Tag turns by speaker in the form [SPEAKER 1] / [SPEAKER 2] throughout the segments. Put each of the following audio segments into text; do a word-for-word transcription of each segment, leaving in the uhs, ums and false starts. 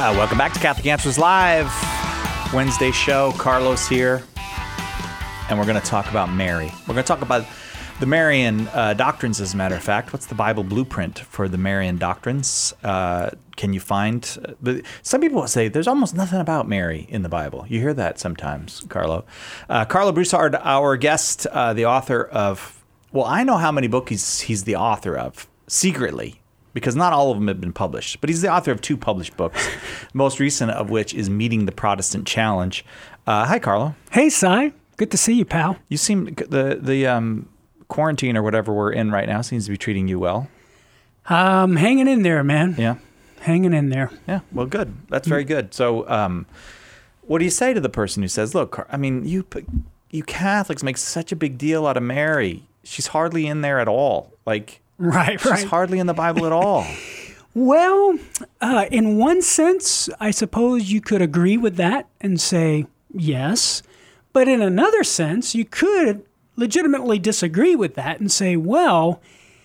[SPEAKER 1] Uh, welcome back to Catholic Answers Live. Wednesday show. Carlos here. And we're going to talk about Mary. We're going to talk about the Marian uh, doctrines, as a matter of fact. What's the Bible blueprint for the Marian doctrines? Uh, can you find... Uh, but some people will say there's almost nothing about Mary in the Bible. You hear that sometimes, Carlo. Uh, Carlo Broussard, our guest, uh, the author of... Well, I know how many books he's, he's the author of, secretly, because not all of them have been published. But he's the author of two published books, most recent of which is Meeting the Protestant Challenge. Uh, hi, Carlo.
[SPEAKER 2] Hey, Si. Good to see you, pal.
[SPEAKER 1] You seem... The, the um, quarantine or whatever we're in right now seems to be treating you well.
[SPEAKER 2] Um, hanging in there, man.
[SPEAKER 1] Yeah.
[SPEAKER 2] Hanging in there.
[SPEAKER 1] Yeah, well, good. That's very good. So um, what do you say to the person who says, look, I mean, you you Catholics make such a big deal out of Mary. She's hardly in there at all. Like,
[SPEAKER 2] right,
[SPEAKER 1] she's
[SPEAKER 2] right.
[SPEAKER 1] hardly in the Bible at all.
[SPEAKER 2] Well, uh, in one sense, I suppose you could agree with that and say yes. But in another sense, you could legitimately disagree with that and say, well,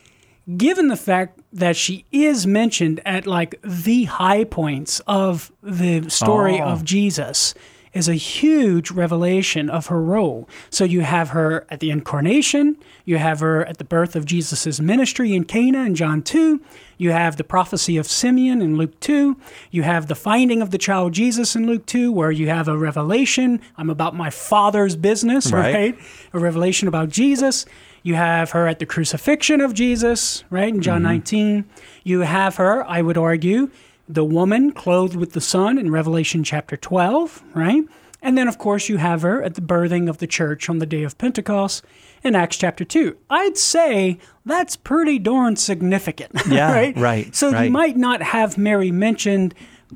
[SPEAKER 2] given the fact that she is mentioned at like the high points of the story
[SPEAKER 1] oh.
[SPEAKER 2] of Jesus, is a huge revelation of her role. So you have her at the incarnation, you have her at the birth of Jesus' ministry in Cana in John two, you have the prophecy of Simeon in Luke two, you have the finding of the child Jesus in Luke two, where you have a revelation, I'm about my Father's business, right? right? A revelation about Jesus. You have her at the crucifixion of Jesus, right, in John mm-hmm. nineteen. You have her, I would argue, the woman clothed with the sun in Revelation chapter twelve, right? And then, of course, you have her at the birthing of the church on the day of Pentecost in Acts chapter two. I'd say that's pretty darn significant,
[SPEAKER 1] yeah,
[SPEAKER 2] right?
[SPEAKER 1] right?
[SPEAKER 2] So
[SPEAKER 1] right.
[SPEAKER 2] you might not have Mary mentioned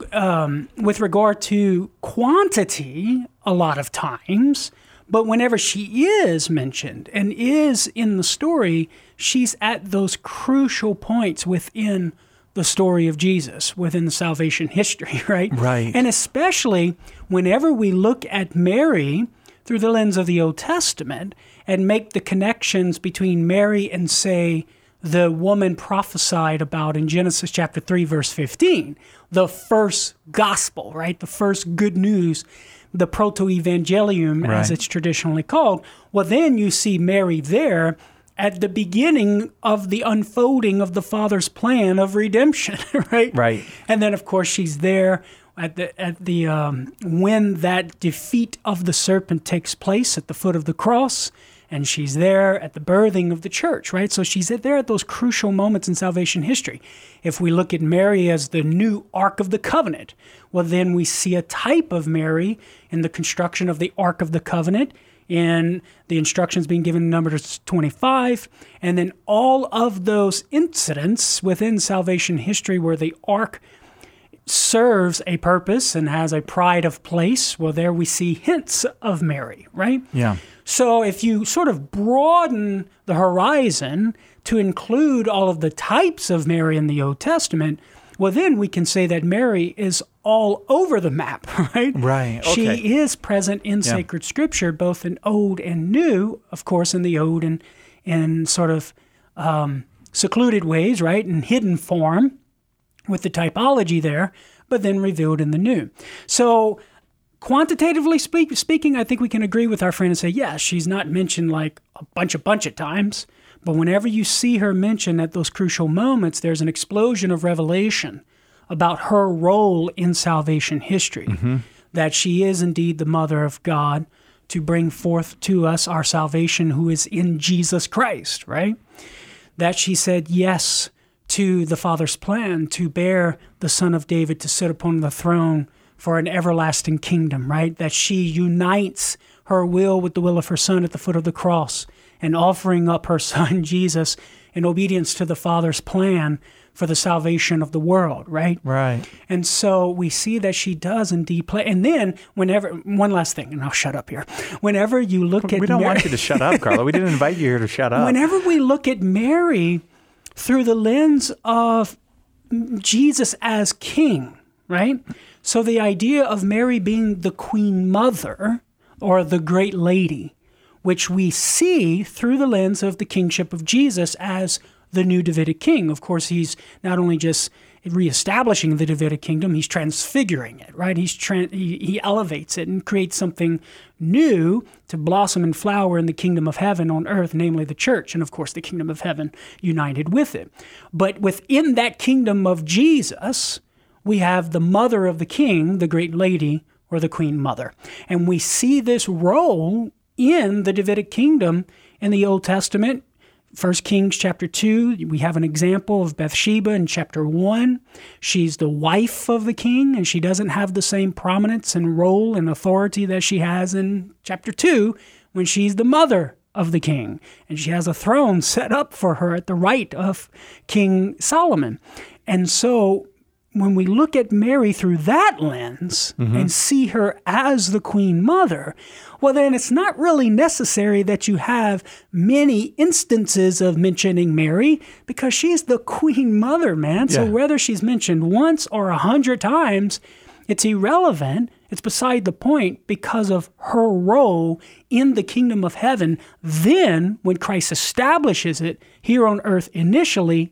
[SPEAKER 2] um, with regard to quantity a lot of times, but whenever she is mentioned and is in the story, she's at those crucial points within the story of Jesus, within the salvation history, right?
[SPEAKER 1] Right.
[SPEAKER 2] And especially whenever we look at Mary through the lens of the Old Testament and make the connections between Mary and, say, the woman prophesied about in Genesis chapter three, verse fifteen, the first gospel, right? The first good news, the proto-evangelium,
[SPEAKER 1] right.
[SPEAKER 2] as it's traditionally called. Well, then you see Mary there at the beginning of the unfolding of the Father's plan of redemption, right?
[SPEAKER 1] Right.
[SPEAKER 2] And then, of course, she's there at the at the um, when that defeat of the serpent takes place at the foot of the cross, and she's there at the birthing of the church, right? So she's there at those crucial moments in salvation history. If we look at Mary as the new Ark of the Covenant, well, then we see a type of Mary in the construction of the Ark of the Covenant, in the instructions being given in Numbers twenty-five, and then all of those incidents within salvation history where the ark serves a purpose and has a pride of place, well, there we see hints of Mary, right?
[SPEAKER 1] Yeah.
[SPEAKER 2] So if you sort of broaden the horizon to include all of the types of Mary in the Old Testament, well, then we can say that Mary is all over the map, right?
[SPEAKER 1] Right, okay.
[SPEAKER 2] She is present in
[SPEAKER 1] yeah.
[SPEAKER 2] sacred scripture, both in Old and New, of course, in the Old and in sort of um, secluded ways, right, in hidden form with the typology there, but then revealed in the New. So quantitatively speak, speaking, I think we can agree with our friend and say, yes, she's not mentioned like a bunch, a bunch of times, but whenever you see her mentioned at those crucial moments, there's an explosion of revelation about her role in salvation history, mm-hmm. that she is indeed the mother of God to bring forth to us our salvation who is in Jesus Christ, right? That she said yes to the Father's plan to bear the Son of David to sit upon the throne for an everlasting kingdom, right? That she unites her will with the will of her Son at the foot of the cross and offering up her Son, Jesus, in obedience to the Father's plan for the salvation of the world, right?
[SPEAKER 1] Right.
[SPEAKER 2] And so we see that she does indeed play. And then whenever, one last thing, and I'll shut up here. Whenever you look
[SPEAKER 1] we
[SPEAKER 2] at
[SPEAKER 1] We don't
[SPEAKER 2] Mary,
[SPEAKER 1] want you to shut up, Carlo. We didn't invite you here to shut up.
[SPEAKER 2] Whenever we look at Mary through the lens of Jesus as king, right? So the idea of Mary being the Queen Mother or the Great Lady, which we see through the lens of the kingship of Jesus as the new Davidic king. Of course, he's not only just reestablishing the Davidic kingdom, he's transfiguring it, right? He's tra- he, he elevates it and creates something new to blossom and flower in the kingdom of heaven on earth, namely the church, and of course the kingdom of heaven united with it. But within that kingdom of Jesus, we have the mother of the king, the great lady, or the queen mother. And we see this role in the Davidic kingdom in the Old Testament. First Kings chapter two, we have an example of Bathsheba in chapter one. She's the wife of the king, and she doesn't have the same prominence and role and authority that she has in chapter two when she's the mother of the king. And she has a throne set up for her at the right of King Solomon. And so when we look at Mary through that lens mm-hmm. and see her as the queen mother, well, then it's not really necessary that you have many instances of mentioning Mary because she's the queen mother, man. Yeah. So whether she's mentioned once or a hundred times, it's irrelevant. It's beside the point because of her role in the kingdom of heaven. Then when Christ establishes it here on earth initially,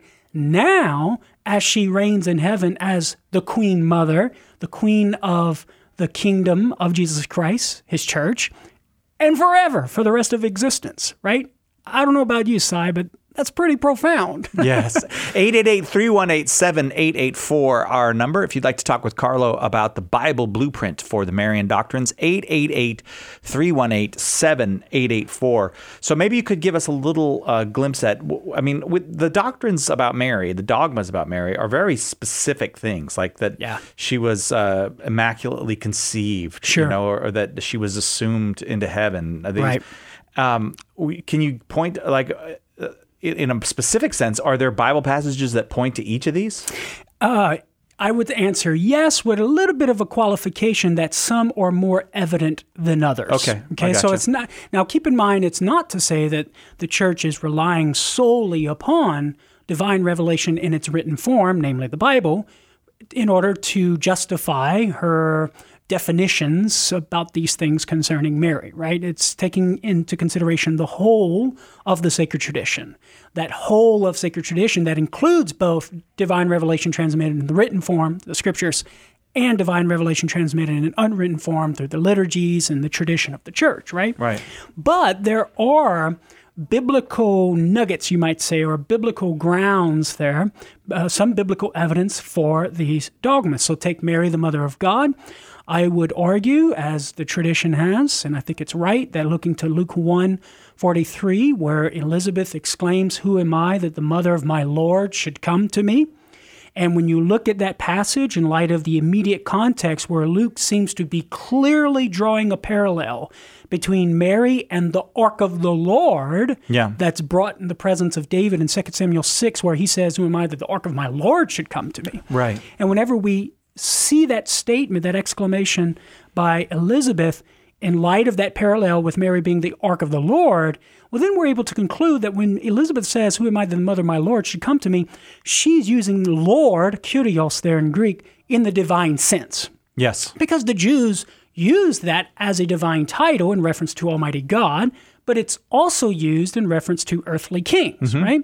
[SPEAKER 2] now, as she reigns in heaven as the queen mother, the queen of the kingdom of Jesus Christ, his church, and forever, for the rest of existence, right? I don't know about you, Si, but that's pretty profound.
[SPEAKER 1] Yes. eight eight eight, three one eight, seven eight eight four, our number. If you'd like to talk with Carlo about the Bible blueprint for the Marian doctrines, eight eight eight, three one eight, seven eight eight four. So maybe you could give us a little uh, glimpse at, I mean, with the doctrines about Mary, the dogmas about Mary are very specific things, like that
[SPEAKER 2] yeah.
[SPEAKER 1] she was uh, immaculately conceived,
[SPEAKER 2] sure.
[SPEAKER 1] you know, or, or that she was assumed into heaven. These,
[SPEAKER 2] right.
[SPEAKER 1] Um, we, can you point, like, uh, in a specific sense, are there Bible passages that point to each of these?
[SPEAKER 2] Uh, I would answer yes, with a little bit of a qualification that some are more evident than others.
[SPEAKER 1] Okay.
[SPEAKER 2] Okay. So it's not, now keep in mind, it's not to say that the church is relying solely upon divine revelation in its written form, namely the Bible, in order to justify her definitions about these things concerning Mary, right? It's taking into consideration the whole of the sacred tradition. That whole of sacred tradition that includes both divine revelation transmitted in the written form, the scriptures, and divine revelation transmitted in an unwritten form through the liturgies and the tradition of the church, right?
[SPEAKER 1] Right.
[SPEAKER 2] But there are biblical nuggets, you might say, or biblical grounds there, uh, some biblical evidence for these dogmas. So take Mary, the Mother of God. I would argue, as the tradition has, and I think it's right, that looking to Luke one forty-three, where Elizabeth exclaims, "Who am I that the mother of my Lord should come to me?" And when you look at that passage in light of the immediate context where Luke seems to be clearly drawing a parallel between Mary and the ark of the Lord
[SPEAKER 1] yeah.
[SPEAKER 2] that's brought in the presence of David in Second Samuel six, where he says, "Who am I that the ark of my Lord should come to me?"
[SPEAKER 1] Right.
[SPEAKER 2] And whenever we see that statement, that exclamation by Elizabeth, in light of that parallel with Mary being the ark of the Lord, well, then we're able to conclude that when Elizabeth says, "Who am I that the mother of my Lord should come to me?" she's using Lord, Kyrios there in Greek, in the divine sense.
[SPEAKER 1] Yes.
[SPEAKER 2] Because the Jews use that as a divine title in reference to Almighty God, but it's also used in reference to earthly kings, mm-hmm. right?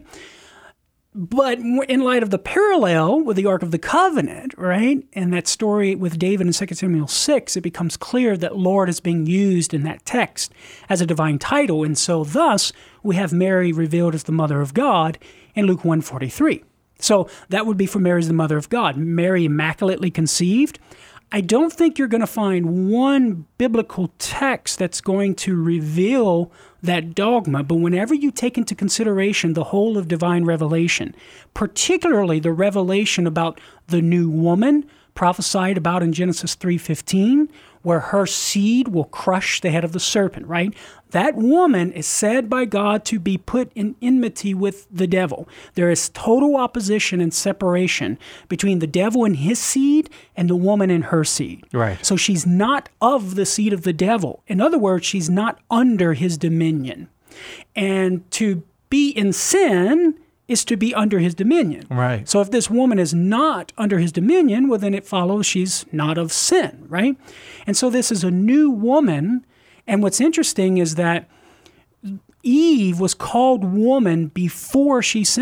[SPEAKER 2] But in light of the parallel with the Ark of the Covenant, right, and that story with David in Second Samuel six, it becomes clear that Lord is being used in that text as a divine title. And so thus, we have Mary revealed as the Mother of God in Luke one forty-three. So that would be for Mary as the Mother of God. Mary immaculately conceived. I don't think you're going to find one biblical text that's going to reveal that dogma, but whenever you take into consideration the whole of divine revelation, particularly the revelation about the new woman prophesied about in Genesis three fifteen, where her seed will crush the head of the serpent, right? That woman is said by God to be put in enmity with the devil. There is total opposition and separation between the devil and his seed and the woman and her seed.
[SPEAKER 1] Right.
[SPEAKER 2] So she's not of the seed of the devil. In other words, she's not under his dominion. And to be in sin is to be under his dominion.
[SPEAKER 1] Right.
[SPEAKER 2] So if this woman is not under his dominion, well, then it follows she's not of sin, right? And so this is a new woman. And what's interesting is that Eve was called woman before she sinned.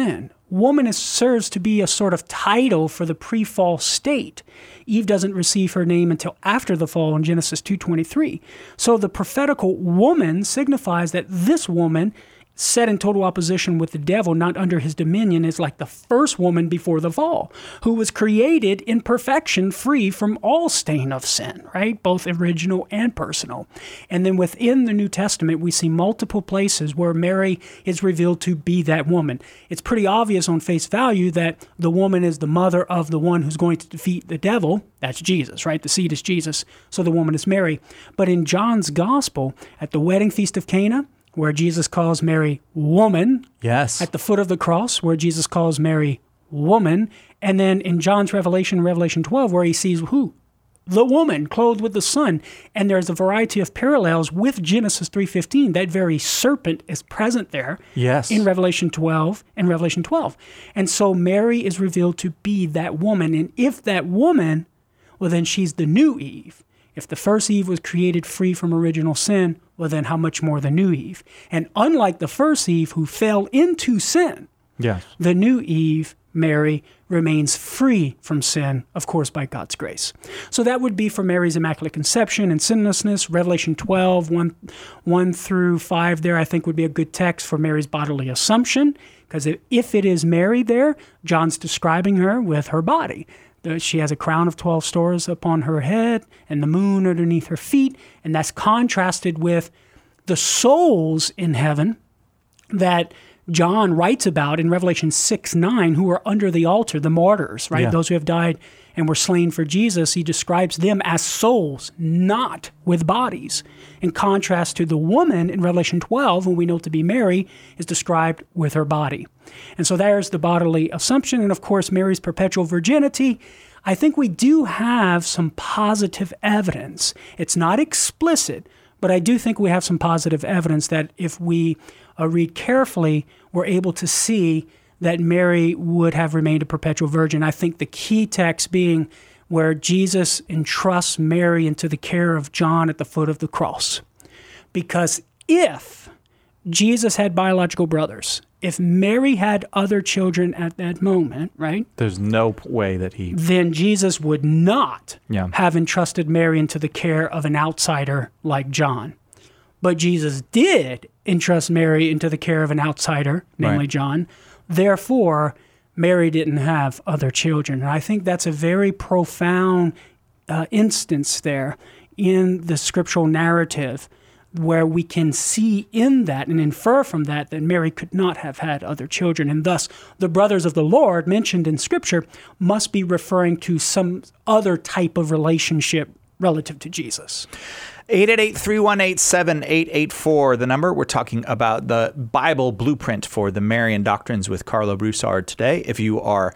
[SPEAKER 2] woman is, serves to be a sort of title for the pre-fall state. Eve doesn't receive her name until after the fall in Genesis two twenty-three. So the prophetical woman signifies that this woman, set in total opposition with the devil, not under his dominion, is like the first woman before the fall, who was created in perfection, free from all stain of sin, right? Both original and personal. And then within the New Testament, we see multiple places where Mary is revealed to be that woman. It's pretty obvious on face value that the woman is the mother of the one who's going to defeat the devil. That's Jesus, right? The seed is Jesus. So the woman is Mary. But in John's gospel, at the wedding feast of Cana, where Jesus calls Mary woman.
[SPEAKER 1] Yes.
[SPEAKER 2] At the foot of the cross, where Jesus calls Mary woman. And then in John's Revelation, Revelation twelve, where he sees who? The woman clothed with the sun. And there's a variety of parallels with Genesis three fifteen. That very serpent is present there.
[SPEAKER 1] Yes.
[SPEAKER 2] In Revelation twelve and Revelation twelve. And so Mary is revealed to be that woman. And if that woman, well, then she's the new Eve. If the first Eve was created free from original sin, well, then how much more the new Eve? And unlike the first Eve who fell into sin,
[SPEAKER 1] yes,
[SPEAKER 2] the new Eve, Mary, remains free from sin, of course, by God's grace. So that would be for Mary's Immaculate Conception and sinlessness. Revelation twelve, one, one through five there, I think would be a good text for Mary's bodily assumption, because if it is Mary there, John's describing her with her body. She has a crown of twelve stars upon her head and the moon underneath her feet. And that's contrasted with the souls in heaven that John writes about in Revelation six nine, who are under the altar, the martyrs, right?
[SPEAKER 1] Yeah.
[SPEAKER 2] Those who have died and were slain for Jesus. He describes them as souls, not with bodies. In contrast to the woman in Revelation twelve, whom we know to be Mary, is described with her body. And so there's the bodily assumption. And of course, Mary's perpetual virginity. I think we do have some positive evidence. It's not explicit, but I do think we have some positive evidence that if we uh, read carefully, we're able to see that Mary would have remained a perpetual virgin. I think the key text being where Jesus entrusts Mary into the care of John at the foot of the cross. Because if Jesus had biological brothers, if Mary had other children at that moment, right?
[SPEAKER 1] There's no way that he...
[SPEAKER 2] Then Jesus would not
[SPEAKER 1] yeah.
[SPEAKER 2] have entrusted Mary into the care of an outsider like John. But Jesus did entrust Mary into the care of an outsider, namely
[SPEAKER 1] right.
[SPEAKER 2] John. Therefore, Mary didn't have other children. And I think that's a very profound uh, instance there in the scriptural narrative where we can see in that and infer from that that Mary could not have had other children. And thus, the brothers of the Lord mentioned in Scripture must be referring to some other type of relationship relative to Jesus.
[SPEAKER 1] eight eight eight, three one eight, seven eight eight four, the number. We're talking about the Bible blueprint for the Marian doctrines with Carlo Broussard today. If you are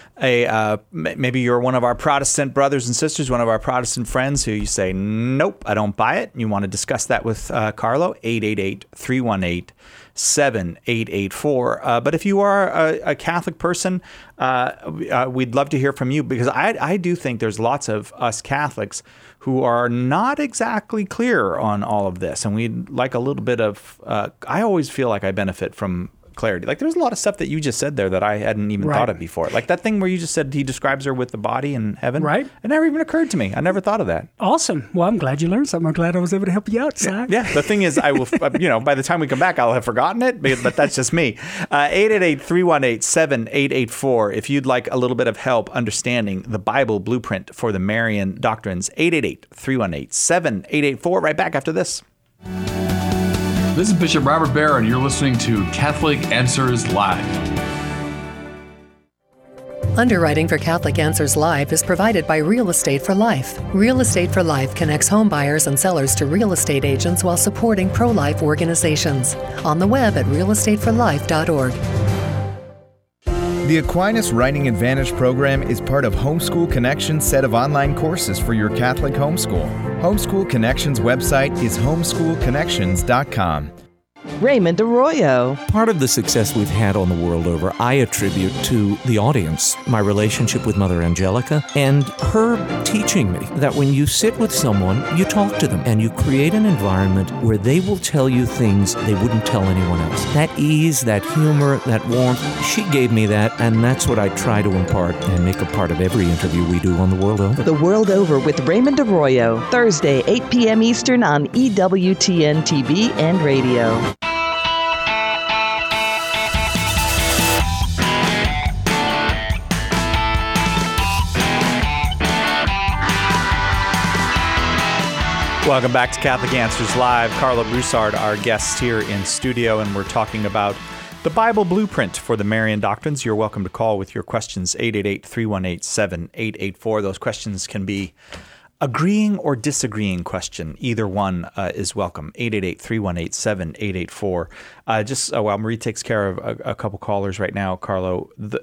[SPEAKER 1] a uh, maybe you're one of our Protestant brothers and sisters, one of our Protestant friends who you say, nope, I don't buy it. You want to discuss that with uh, Carlo, eight eight eight, three one eight, seven eight eight four. Uh, but if you are a, a Catholic person, uh, uh, we'd love to hear from you, because I, I do think there's lots of us Catholics who are not exactly clear on all of this. And we'd like a little bit of, uh, I always feel like I benefit from clarity. Like there's a lot of stuff that you just said there that I hadn't even
[SPEAKER 2] right.
[SPEAKER 1] thought of before. Like that thing where you just said he describes her with the body in heaven.
[SPEAKER 2] Right.
[SPEAKER 1] It never even occurred to me. I never thought of that.
[SPEAKER 2] Awesome. Well, I'm glad you learned something. I'm glad I was able to help you out, Si.
[SPEAKER 1] Yeah. yeah. The thing is, I will, you know, by the time we come back, I'll have forgotten it, but, but that's just me. Uh, eight eight eight, three one eight, seven eight eight four. If you'd like a little bit of help understanding the Bible blueprint for the Marian doctrines, eight eight eight, three one eight, seven eight eight four. Right back after this.
[SPEAKER 3] This is Bishop Robert Baer, and you're listening to Catholic Answers Live.
[SPEAKER 4] Underwriting for Catholic Answers Live is provided by Real Estate for Life. Real Estate for Life connects home buyers and sellers to real estate agents while supporting pro-life organizations. On the web at real estate for life dot org.
[SPEAKER 5] The Aquinas Writing Advantage program is part of Homeschool Connections' set of online courses for your Catholic homeschool. Homeschool Connections' website is homeschool connections dot com.
[SPEAKER 6] Raymond Arroyo.
[SPEAKER 7] Part of the success we've had on the world over, I attribute to the audience, my relationship with Mother Angelica, and her teaching me that when you sit with someone, you talk to them, and you create an environment where they will tell you things they wouldn't tell anyone else. That ease, that humor, that warmth, she gave me that, and that's what I try to impart and make a part of every interview we do on The World Over.
[SPEAKER 6] The World Over with Raymond Arroyo, Thursday, eight p.m. Eastern on E W T N T V and radio.
[SPEAKER 1] Welcome back to Catholic Answers Live. Carlo Broussard, our guest here in studio, and we're talking about the Bible blueprint for the Marian doctrines. You're welcome to call with your questions, eight eight eight, three one eight, seven eight eight four. Those questions can be agreeing or disagreeing question. Either one uh, is welcome, eight eight eight, three one eight, seven eight eight four. Uh, just uh, while Marie takes care of a, a couple callers right now, Carlo, the,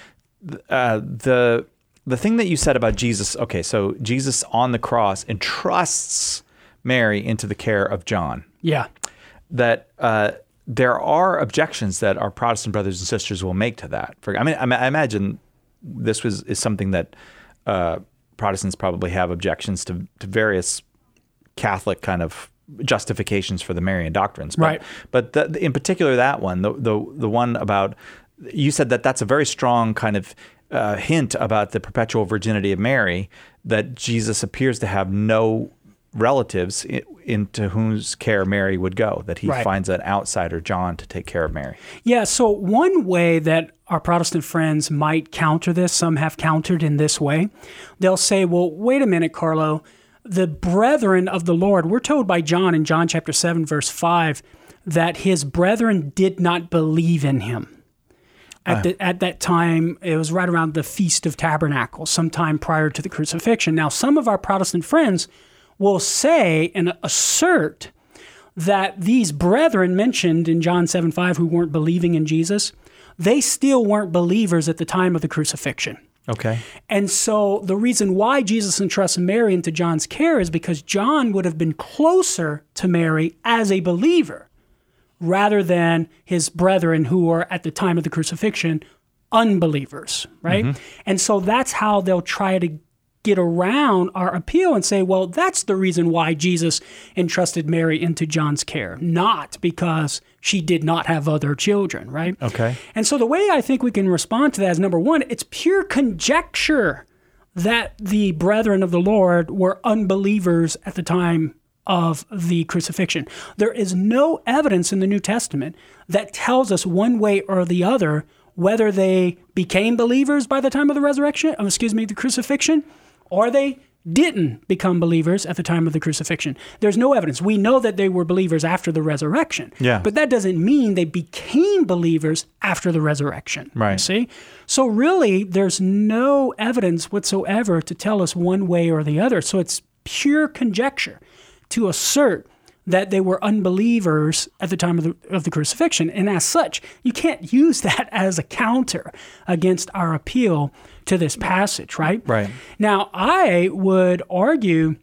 [SPEAKER 1] uh, the, the thing that you said about Jesus, okay, so Jesus on the cross entrusts Mary into the care of John.
[SPEAKER 2] Yeah.
[SPEAKER 1] That uh, there are objections that our Protestant brothers and sisters will make to that. For, I mean, I imagine this was is something that uh, Protestants probably have objections to, to various Catholic kind of justifications for the Marian doctrines. But,
[SPEAKER 2] right.
[SPEAKER 1] But the, in particular, that one, the, the the one about, you said that that's a very strong kind of uh, hint about the perpetual virginity of Mary, that Jesus appears to have no relatives into whose care Mary would go, that he right. finds an outsider, John, to take care of Mary.
[SPEAKER 2] Yeah, so one way that our Protestant friends might counter this, some have countered in this way, they'll say, well, wait a minute, Carlo, the brethren of the Lord, we're told by John in John chapter seven, verse five, that his brethren did not believe in him. At, the, at that time, it was right around the Feast of Tabernacles, sometime prior to the crucifixion. Now, some of our Protestant friends will say and assert that these brethren mentioned in John seven five who weren't believing in Jesus, they still weren't believers at the time of the crucifixion.
[SPEAKER 1] Okay.
[SPEAKER 2] And so the reason why Jesus entrusts Mary into John's care is because John would have been closer to Mary as a believer rather than his brethren who were at the time of the crucifixion unbelievers, right? Mm-hmm. And so that's how they'll try to get around our appeal and say, well, that's the reason why Jesus entrusted Mary into John's care, not because she did not have other children, right?
[SPEAKER 1] Okay.
[SPEAKER 2] And so the way I think we can respond to that is, number one, it's pure conjecture that the brethren of the Lord were unbelievers at the time of the crucifixion. There is no evidence in the New Testament that tells us one way or the other whether they became believers by the time of the resurrection, oh, excuse me, the crucifixion, or they didn't become believers at the time of the crucifixion. There's no evidence. We know that they were believers after the resurrection,
[SPEAKER 1] yeah.
[SPEAKER 2] but that doesn't mean they became believers after the resurrection.
[SPEAKER 1] Right.
[SPEAKER 2] You see? So really, there's no evidence whatsoever to tell us one way or the other. So it's pure conjecture to assert that they were unbelievers at the time of the, of the crucifixion. And as such, you can't use that as a counter against our appeal to this passage, right?
[SPEAKER 1] Right.
[SPEAKER 2] Now, I would argue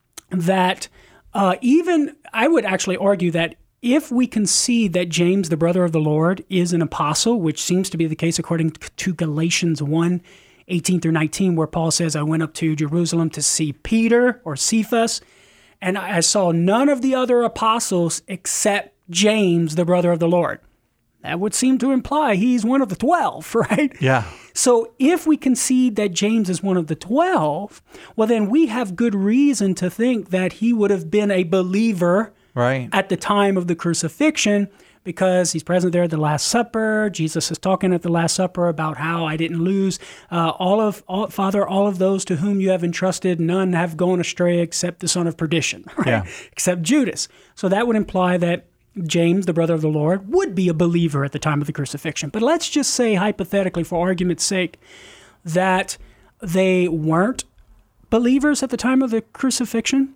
[SPEAKER 2] that uh, even, I would actually argue that if we concede that James, the brother of the Lord, is an apostle, which seems to be the case according to Galatians one, eighteen through nineteen, where Paul says, I went up to Jerusalem to see Peter or Cephas, and I saw none of the other apostles except James, the brother of the Lord. That would seem to imply he's one of the twelve, right?
[SPEAKER 1] Yeah.
[SPEAKER 2] So if we concede that James is one of the twelve, well, then we have good reason to think that he would have been a believer
[SPEAKER 1] right.
[SPEAKER 2] at the time of the crucifixion, because he's present there at the Last Supper. Jesus is talking at the Last Supper about how I didn't lose uh, all of, all, Father, all of those to whom you have entrusted, none have gone astray except the son of perdition, right?
[SPEAKER 1] Yeah.
[SPEAKER 2] Except Judas. So that would imply that James, the brother of the Lord, would be a believer at the time of the crucifixion. But let's just say, hypothetically, for argument's sake, that they weren't believers at the time of the crucifixion.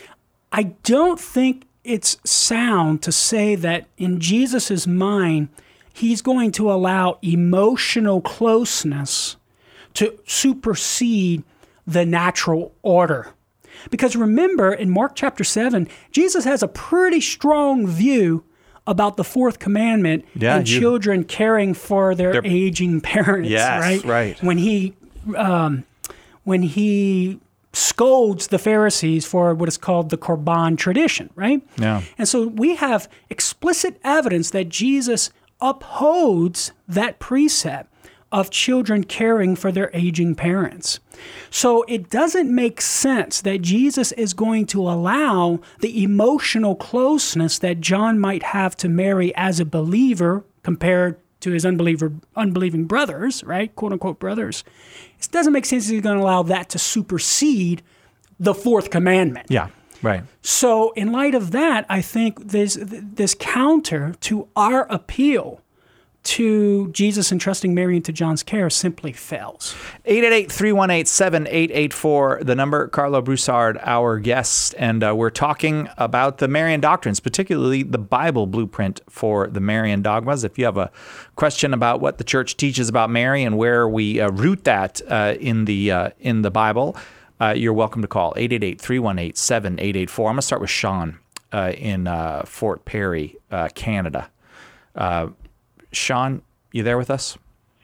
[SPEAKER 2] I don't think it's sound to say that in Jesus' mind, he's going to allow emotional closeness to supersede the natural order. Because remember, in Mark chapter seven, Jesus has a pretty strong view about the fourth commandment
[SPEAKER 1] Yeah,
[SPEAKER 2] and
[SPEAKER 1] you-
[SPEAKER 2] children caring for their
[SPEAKER 1] Their-
[SPEAKER 2] aging parents,
[SPEAKER 1] Yes,
[SPEAKER 2] right?
[SPEAKER 1] right.
[SPEAKER 2] When he um, when he scolds the Pharisees for what is called the Korban tradition, right?
[SPEAKER 1] Yeah.
[SPEAKER 2] And so we have explicit evidence that Jesus upholds that precept of children caring for their aging parents. So it doesn't make sense that Jesus is going to allow the emotional closeness that John might have to Mary as a believer compared to his unbeliever, unbelieving brothers, right? Quote unquote brothers. It doesn't make sense he's going to allow that to supersede the fourth commandment.
[SPEAKER 1] Yeah, right.
[SPEAKER 2] So in light of that, I think this, this counter to our appeal to Jesus entrusting Mary into John's care simply fails.
[SPEAKER 1] eight eight eight, three one eight, seven eight eight four, the number. Carlo Broussard, our guest, and uh, we're talking about the Marian doctrines, particularly the Bible blueprint for the Marian dogmas. If you have a question about what the church teaches about Mary and where we uh, root that uh, in the uh, in the Bible, uh, you're welcome to call eight eight eight, three one eight, seven eight eight four. I'm going to start with Sean uh, in uh, Fort Perry, uh, Canada. Uh, Sean, you there with us?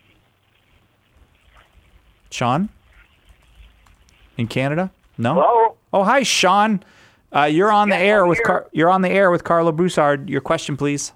[SPEAKER 1] Sean? In Canada? No?
[SPEAKER 8] Hello?
[SPEAKER 1] Oh, hi, Sean. Uh, you're on the
[SPEAKER 8] Yes,
[SPEAKER 1] air
[SPEAKER 8] I'm
[SPEAKER 1] with
[SPEAKER 8] here.
[SPEAKER 1] Car- you're on the air with Carlo Broussard. Your question, please.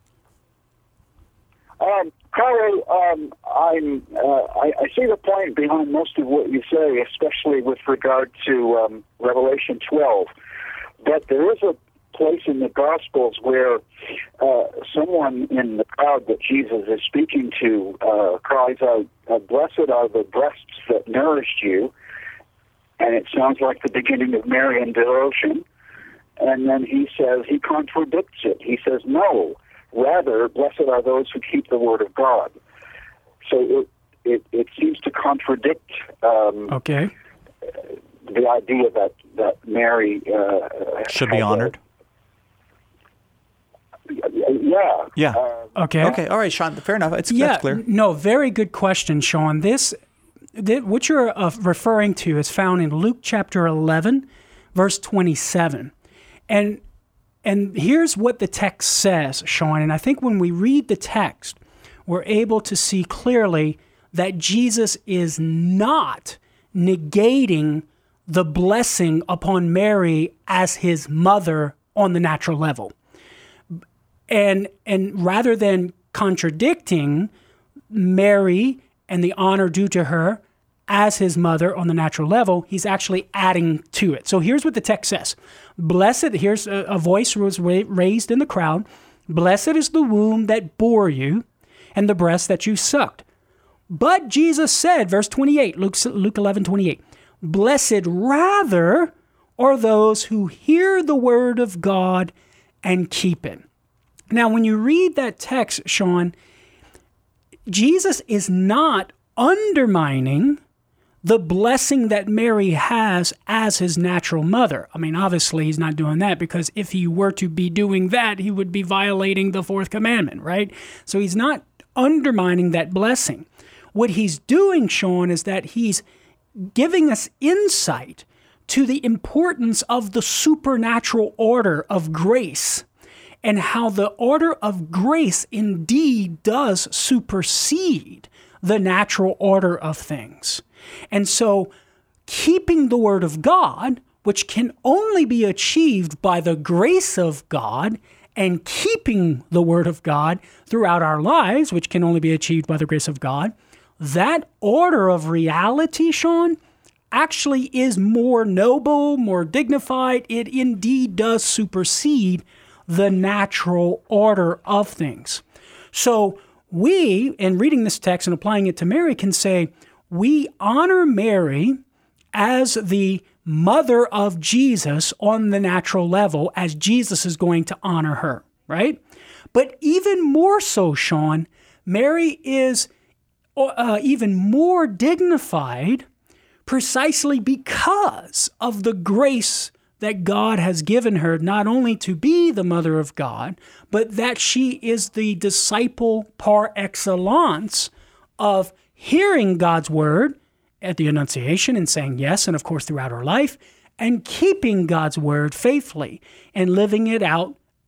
[SPEAKER 8] Um, Carlo, um, I'm, uh, I, I see the point behind most of what you say, especially with regard to um, Revelation twelve. But there is a place in the Gospels where uh, someone in the crowd that Jesus is speaking to uh, cries out, uh, "Blessed are the breasts that nourished you," and it sounds like the beginning of Marian devotion. And then he says, he contradicts it. He says, no, rather, blessed are those who keep the word of God. So it it, it seems to contradict um,
[SPEAKER 2] Okay.
[SPEAKER 8] the idea that, that Mary uh,
[SPEAKER 1] Should be
[SPEAKER 8] has a-
[SPEAKER 1] honored.
[SPEAKER 8] Yeah.
[SPEAKER 1] Yeah.
[SPEAKER 8] Uh,
[SPEAKER 2] Okay.
[SPEAKER 1] Okay. All right, Sean. Fair enough. It's
[SPEAKER 2] Yeah,
[SPEAKER 1] that's clear.
[SPEAKER 2] no, very good question, Sean. This, th- what you're uh, referring to is found in Luke chapter eleven, verse twenty-seven. And and here's what the text says, Sean. And I think when we read the text, we're able to see clearly that Jesus is not negating the blessing upon Mary as his mother on the natural level. And and rather than contradicting Mary and the honor due to her as his mother on the natural level, he's actually adding to it. So here's what the text says. Blessed, here's a, a voice was ra- raised in the crowd. Blessed is the womb that bore you and the breast that you sucked. But Jesus said, verse twenty-eight, Luke, Luke eleven, twenty-eight, blessed rather are those who hear the word of God and keep it. Now, when you read that text, Sean, Jesus is not undermining the blessing that Mary has as his natural mother. I mean, obviously, he's not doing that because if he were to be doing that, he would be violating the fourth commandment, right? So he's not undermining that blessing. What he's doing, Sean, is that he's giving us insight to the importance of the supernatural order of grace and how the order of grace indeed does supersede the natural order of things. And so keeping the word of God, which can only be achieved by the grace of God, and keeping the word of God throughout our lives, which can only be achieved by the grace of God, that order of reality, Sean, actually is more noble, more dignified. It indeed does supersede the natural order of things. So we, in reading this text and applying it to Mary, can say, we honor Mary as the mother of Jesus on the natural level, as Jesus is going to honor her, right? But even more so, Sean, Mary is uh, even more dignified precisely because of the grace that God has given her, not only to be the mother of God, but that she is the disciple par excellence of hearing God's word at the Annunciation and saying yes, and of course throughout her life, and keeping God's word faithfully and living it out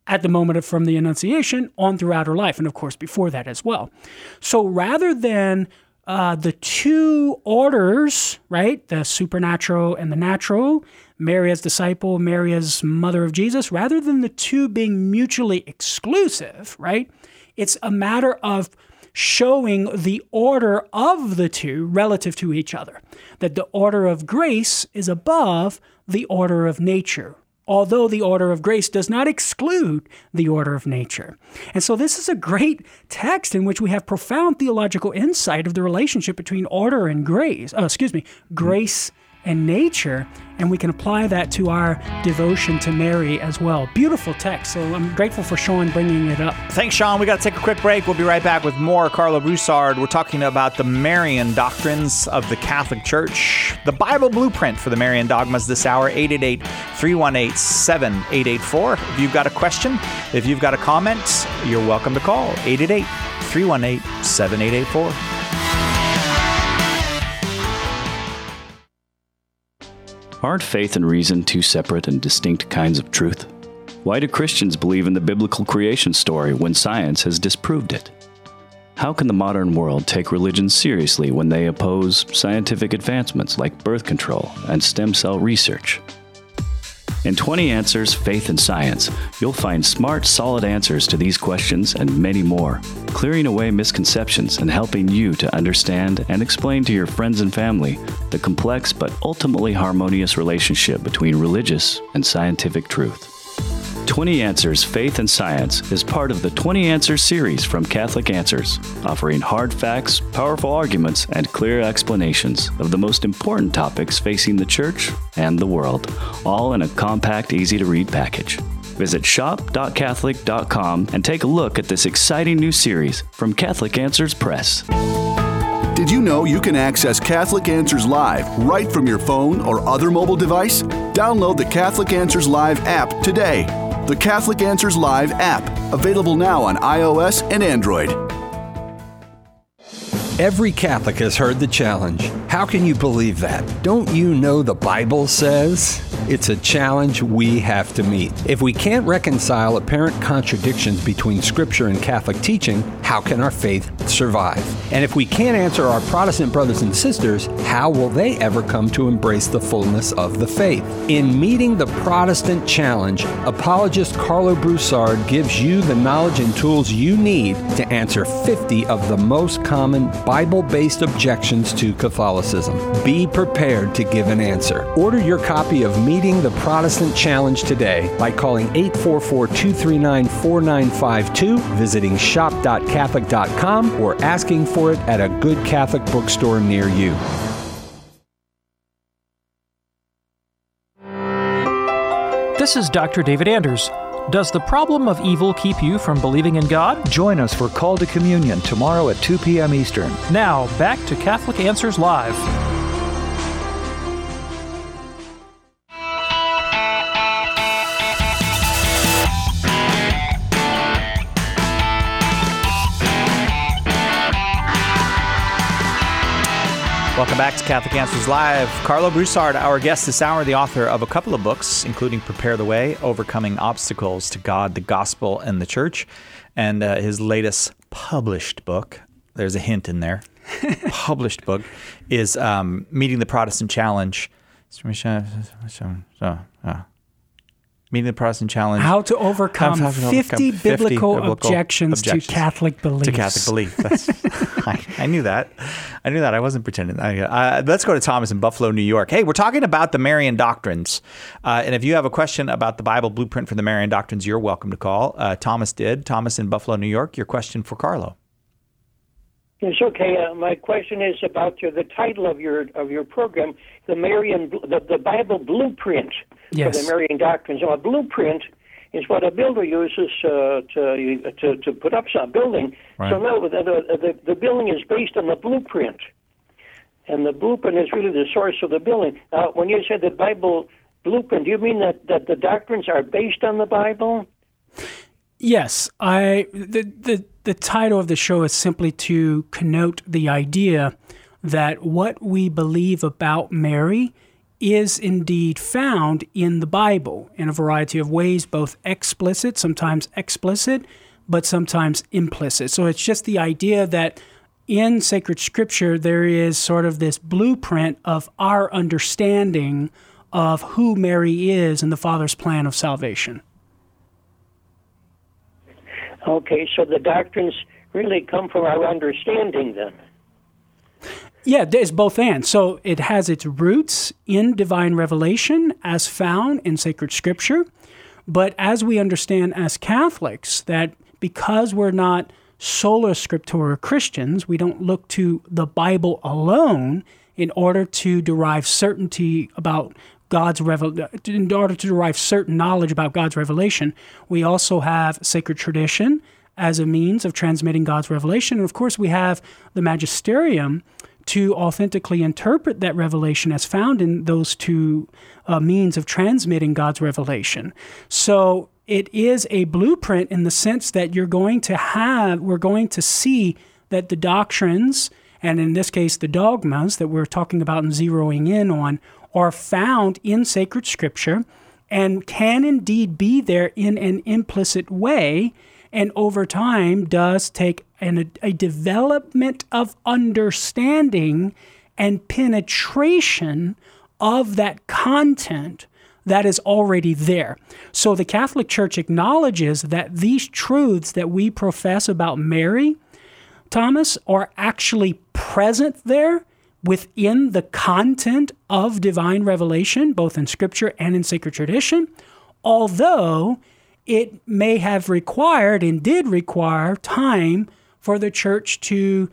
[SPEAKER 2] at the moment of from the Annunciation on throughout her life, and of course before that as well. So rather than uh, the two orders, right, the supernatural and the natural, Mary as disciple, Mary as mother of Jesus, rather than the two being mutually exclusive, right, it's a matter of showing the order of the two relative to each other, that the order of grace is above the order of nature, although the order of grace does not exclude the order of nature. And so this is a great text in which we have profound theological insight of the relationship between order and grace, oh, excuse me, grace and nature, and we can apply that to our devotion to Mary as well. Beautiful text, so I'm grateful for Sean bringing it up.
[SPEAKER 1] Thanks, Sean. We got to take a quick break. We'll be right back with more Karlo Broussard. We're talking about the Marian doctrines of the Catholic Church, the Bible blueprint for the Marian dogmas this hour, eight eight eight, three one eight, seven eight eight four. If you've got a question, if you've got a comment, you're welcome to call eight eight eight, three one eight, seven eight eight four.
[SPEAKER 9] Aren't faith and reason two separate and distinct kinds of truth? Why do Christians believe in the biblical creation story when science has disproved it? How can the modern world take religion seriously when they oppose scientific advancements like birth control and stem cell research? In twenty Answers, Faith and Science, you'll find smart, solid answers to these questions and many more, clearing away misconceptions and helping you to understand and explain to your friends and family the complex but ultimately harmonious relationship between religious and scientific truth. twenty Answers, Faith and Science is part of the twenty Answers series from Catholic Answers, offering hard facts, powerful arguments, and clear explanations of the most important topics facing the Church and the world, all in a compact, easy-to-read package. Visit shop dot catholic dot com and take a look at this exciting new series from Catholic Answers Press.
[SPEAKER 10] Did you know you can access Catholic Answers Live right from your phone or other mobile device? Download the Catholic Answers Live app today. The Catholic Answers Live app, available now on iOS and Android.
[SPEAKER 11] Every Catholic has heard the challenge. How can you believe that? Don't you know the Bible says? It's a challenge we have to meet. If we can't reconcile apparent contradictions between Scripture and Catholic teaching, how can our faith survive? And if we can't answer our Protestant brothers and sisters, how will they ever come to embrace the fullness of the faith? In Meeting the Protestant Challenge, apologist Karlo Broussard gives you the knowledge and tools you need to answer fifty of the most common Bible-based objections to Catholicism. Be prepared to give an answer. Order your copy of Meeting the Protestant Challenge today by calling eight four four, two three nine, four nine five two, visiting shop dot catholic dot com, or asking for it at a good Catholic bookstore near you.
[SPEAKER 12] This is Doctor David Anders. Does the problem of evil keep you from believing in God?
[SPEAKER 13] Join us for Call to Communion tomorrow at two p.m. Eastern.
[SPEAKER 12] Now, back to Catholic Answers Live.
[SPEAKER 1] Welcome back to Catholic Answers Live. Karlo Broussard, our guest this hour, the author of a couple of books, including Prepare the Way, Overcoming Obstacles to God, the Gospel, and the Church, and uh, his latest published book, there's a hint in there, published book, is um, Meeting the Protestant Challenge. Meeting the Protestant Challenge.
[SPEAKER 2] How to overcome, How to overcome fifty, fifty biblical, biblical objections, objections to Catholic beliefs.
[SPEAKER 1] To Catholic belief. That's, I, I knew that. I knew that. I wasn't pretending. I, uh, let's go to Thomas in Buffalo, New York. Hey, we're talking about the Marian doctrines. Uh, and if you have a question about the Bible blueprint for the Marian doctrines, you're welcome to call. Uh, Thomas did. Thomas in Buffalo, New York. Your question for Karlo.
[SPEAKER 14] Yes, okay. Uh, my question is about your, the title of your of your program, the Marian, the, the Bible blueprint
[SPEAKER 2] yes.
[SPEAKER 14] for the Marian doctrines. So a blueprint is what a builder uses uh, to, to to put up some building. Right. So no, the, the the building is based on the blueprint, and the blueprint is really the source of the building. Now, when you say the Bible blueprint, do you mean that, that the doctrines are based on the Bible?
[SPEAKER 2] Yes, I the the. The title of the show is simply to connote the idea that what we believe about Mary is indeed found in the Bible in a variety of ways, both explicit, sometimes explicit, but sometimes implicit. So it's just the idea that in sacred scripture, there is sort of this blueprint of our understanding of who Mary is in the Father's plan of salvation.
[SPEAKER 14] Okay, so the doctrines really come from our understanding then.
[SPEAKER 2] Yeah, it's both and. So it has its roots in divine revelation as found in sacred scripture. But as we understand as Catholics, that because we're not sola scriptura Christians, we don't look to the Bible alone in order to derive certainty about God's revel- in order to derive certain knowledge about God's revelation. We also have sacred tradition as a means of transmitting God's revelation. And of course, we have the magisterium to authentically interpret that revelation as found in those two uh, means of transmitting God's revelation. So it is a blueprint in the sense that you're going to have, we're going to see that the doctrines, and in this case, the dogmas that we're talking about and zeroing in on, are found in sacred scripture and can indeed be there in an implicit way, and over time does take an, a development of understanding and penetration of that content that is already there. So the Catholic Church acknowledges that these truths that we profess about Mary, Thomas, are actually present there within the content of divine revelation, both in Scripture and in sacred tradition, although it may have required and did require time for the Church to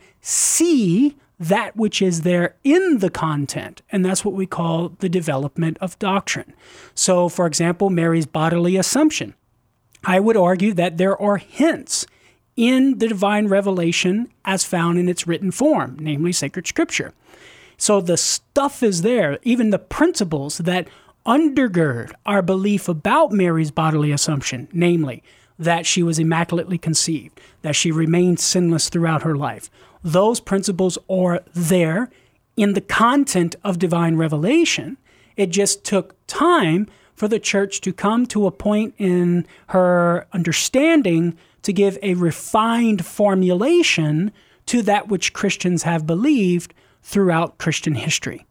[SPEAKER 2] see that which is there in the content, and that's what we call the development of doctrine. So, for example, Mary's bodily assumption. I would argue that there are hints in the divine revelation as found in its written form, namely sacred scripture. So the stuff is there, even the principles that undergird our belief about Mary's bodily assumption, namely that she was immaculately conceived, that she remained sinless throughout her life. Those principles are there in the content of divine revelation. It just took time for the Church to come to a point in her understanding to give a refined formulation to that which Christians have believed throughout Christian history.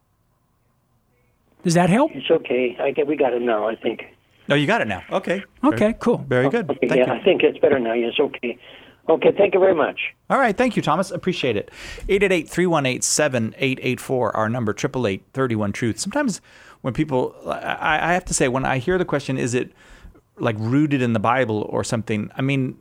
[SPEAKER 2] Does that help?
[SPEAKER 14] It's okay. I get, we got it now, I think.
[SPEAKER 1] No, you got it now. Okay.
[SPEAKER 2] Okay,
[SPEAKER 1] very,
[SPEAKER 2] cool.
[SPEAKER 1] Very good.
[SPEAKER 14] Okay,
[SPEAKER 1] thank
[SPEAKER 14] yeah,
[SPEAKER 1] you.
[SPEAKER 14] I think it's better now. Yes, okay. Okay, thank you very much.
[SPEAKER 1] All right, thank you, Thomas. Appreciate it. eight eight eight, three one eight, seven eight eight four, our number, eight eight eight, three one, truth. Sometimes when people, I, I have to say, when I hear the question, is it like rooted in the Bible or something? I mean,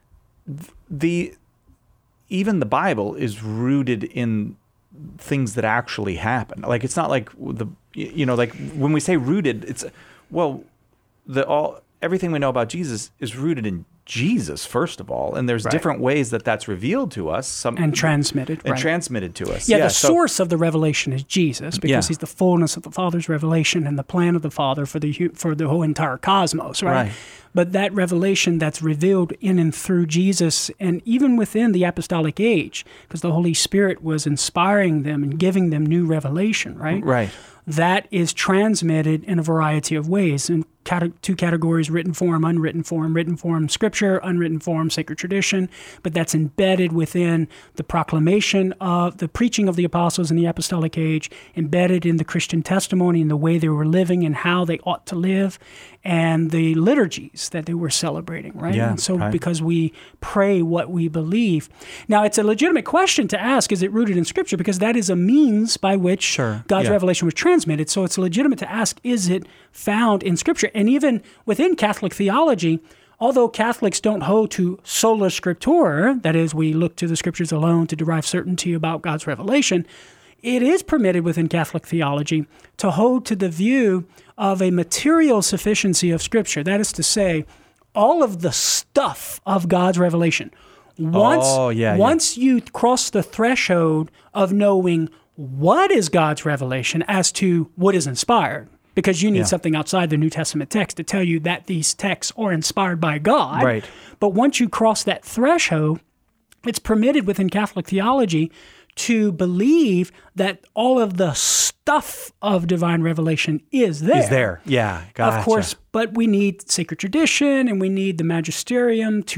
[SPEAKER 1] the even the Bible is rooted in things that actually happen. Like, it's not like the, you know, like when we say rooted, it's, well, the all everything we know about Jesus is rooted in Jesus, first of all, and there's
[SPEAKER 2] right.
[SPEAKER 1] different ways that that's revealed to us. Some,
[SPEAKER 2] and transmitted.
[SPEAKER 1] And
[SPEAKER 2] right.
[SPEAKER 1] transmitted to us.
[SPEAKER 2] Yeah,
[SPEAKER 1] yeah
[SPEAKER 2] the
[SPEAKER 1] so,
[SPEAKER 2] source of the revelation is Jesus, because
[SPEAKER 1] yeah.
[SPEAKER 2] he's the fullness of the Father's revelation and the plan of the Father for the for the whole entire cosmos, right?
[SPEAKER 1] right?
[SPEAKER 2] But that revelation that's revealed in and through Jesus, and even within the apostolic age, because the Holy Spirit was inspiring them and giving them new revelation, right?
[SPEAKER 1] Right.
[SPEAKER 2] That is transmitted in a variety of ways, in cate- two categories: written form, unwritten form. Written form, scripture; unwritten form, sacred tradition. But that's embedded within the proclamation of the preaching of the apostles in the apostolic age, embedded in the Christian testimony and the way they were living and how they ought to live, and the liturgies that they were celebrating, right?
[SPEAKER 1] Yeah,
[SPEAKER 2] and so
[SPEAKER 1] right.
[SPEAKER 2] because we pray what we believe. Now, it's a legitimate question to ask, is it rooted in Scripture? Because that is a means by which
[SPEAKER 1] sure.
[SPEAKER 2] God's
[SPEAKER 1] yeah.
[SPEAKER 2] revelation was transmitted. So it's legitimate to ask, is it found in Scripture? And even within Catholic theology, although Catholics don't hold to sola scriptura, that is, we look to the Scriptures alone to derive certainty about God's revelation, it is permitted within Catholic theology to hold to the view of a material sufficiency of Scripture. That is to say, all of the stuff of God's revelation. Once,
[SPEAKER 1] oh, yeah,
[SPEAKER 2] once
[SPEAKER 1] yeah.
[SPEAKER 2] you cross the threshold of knowing what is God's revelation as to what is inspired, because you need
[SPEAKER 1] yeah.
[SPEAKER 2] something outside the New Testament text to tell you that these texts are inspired by God.
[SPEAKER 1] Right.
[SPEAKER 2] But once you cross that threshold, it's permitted within Catholic theology to believe that all of the stuff of divine revelation is there.
[SPEAKER 1] Is there, yeah, gotcha.
[SPEAKER 2] Of course, but we need sacred tradition and we need the magisterium to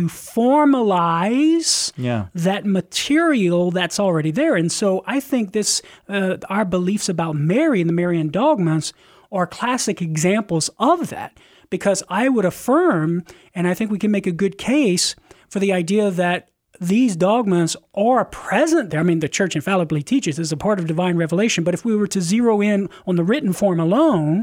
[SPEAKER 2] formalize
[SPEAKER 1] yeah.
[SPEAKER 2] that material that's already there. And so I think this, uh, our beliefs about Mary and the Marian dogmas are classic examples of that, because I would affirm, and I think we can make a good case for the idea that these dogmas are present there. I mean, the church infallibly teaches as a part of divine revelation, but if we were to zero in on the written form alone,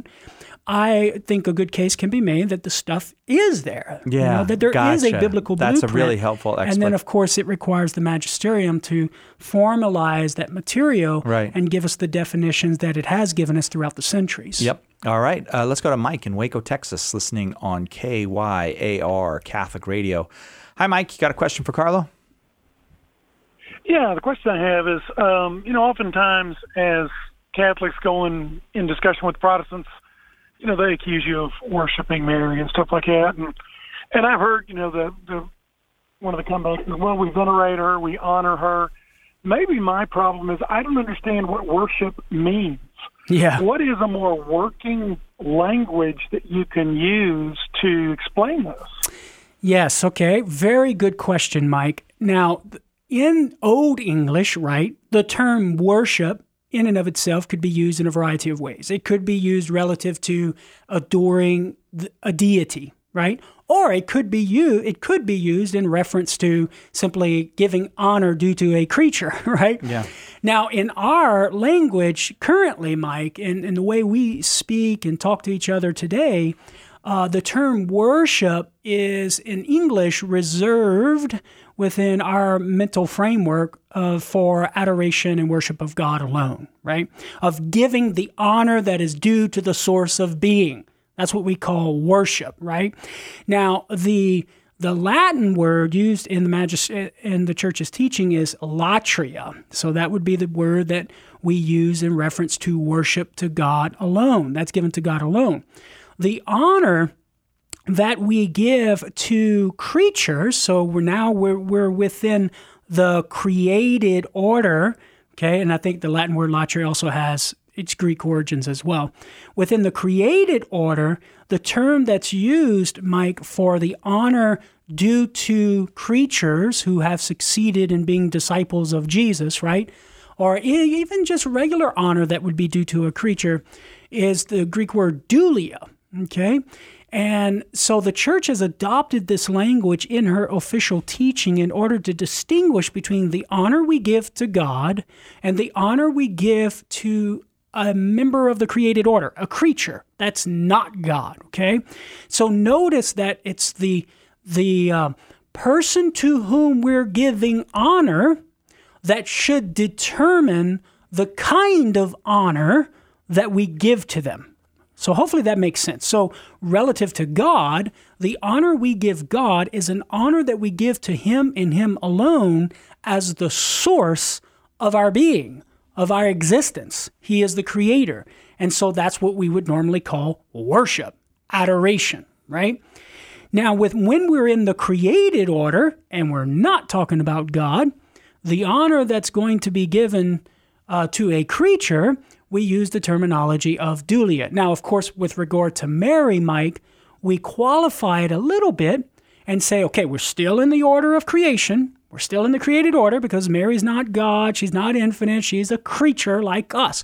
[SPEAKER 2] I think a good case can be made that the stuff is there.
[SPEAKER 1] Yeah,
[SPEAKER 2] you know, that there
[SPEAKER 1] gotcha.
[SPEAKER 2] is a biblical
[SPEAKER 1] That's
[SPEAKER 2] blueprint.
[SPEAKER 1] a really helpful explanation.
[SPEAKER 2] And then, of course, it requires the magisterium to formalize that material
[SPEAKER 1] right.
[SPEAKER 2] and give us the definitions that it has given us throughout the centuries.
[SPEAKER 1] Yep. All right. Uh, let's go to Mike in Waco, Texas, listening on K Y A R Catholic Radio. Hi, Mike. You got a question for Carlo?
[SPEAKER 15] Yeah, the question I have is, um, you know, oftentimes as Catholics go in, in discussion with Protestants, you know, they accuse you of worshiping Mary and stuff like that. And and I've heard, you know, the, the one of the comebacks is, well, we venerate her, we honor her. Maybe my problem is I don't understand what worship means.
[SPEAKER 2] Yeah.
[SPEAKER 15] What is a more working language that you can use to explain this?
[SPEAKER 2] Yes, okay. Very good question, Mike. Now, in Old English, right, the term worship in and of itself could be used in a variety of ways. It could be used relative to adoring a deity, right? Or it could be used, it could be used in reference to simply giving honor due to a creature, right?
[SPEAKER 1] Yeah.
[SPEAKER 2] Now, in our language currently, Mike, in, in the way we speak and talk to each other today, uh, the term worship is in English reserved within our mental framework of, for adoration and worship of God alone, right? Of giving the honor that is due to the source of being. That's what we call worship, right? Now, the the Latin word used in the magis- in the church's teaching is latria. So that would be the word that we use in reference to worship to God alone. That's given to God alone. The honor that we give to creatures, so we're now we're we're within the created order, okay? And I think the Latin word latria also has its Greek origins as well. Within the created order, the term that's used, Mike, for the honor due to creatures who have succeeded in being disciples of Jesus, right? Or even just regular honor that would be due to a creature is the Greek word doulia, okay? And so the church has adopted this language in her official teaching in order to distinguish between the honor we give to God and the honor we give to a member of the created order, a creature that's not God, okay? So notice that it's the, the uh, person to whom we're giving honor that should determine the kind of honor that we give to them. So hopefully that makes sense. So relative to God, the honor we give God is an honor that we give to Him and Him alone as the source of our being, of our existence. He is the creator. And so that's what we would normally call worship, adoration, right? Now, with when we're in the created order, and we're not talking about God, the honor that's going to be given uh, to a creature, we use the terminology of doulia. Now, of course, with regard to Mary, Mike, we qualify it a little bit and say, okay, we're still in the order of creation. We're still in the created order because Mary's not God. She's not infinite. She's a creature like us.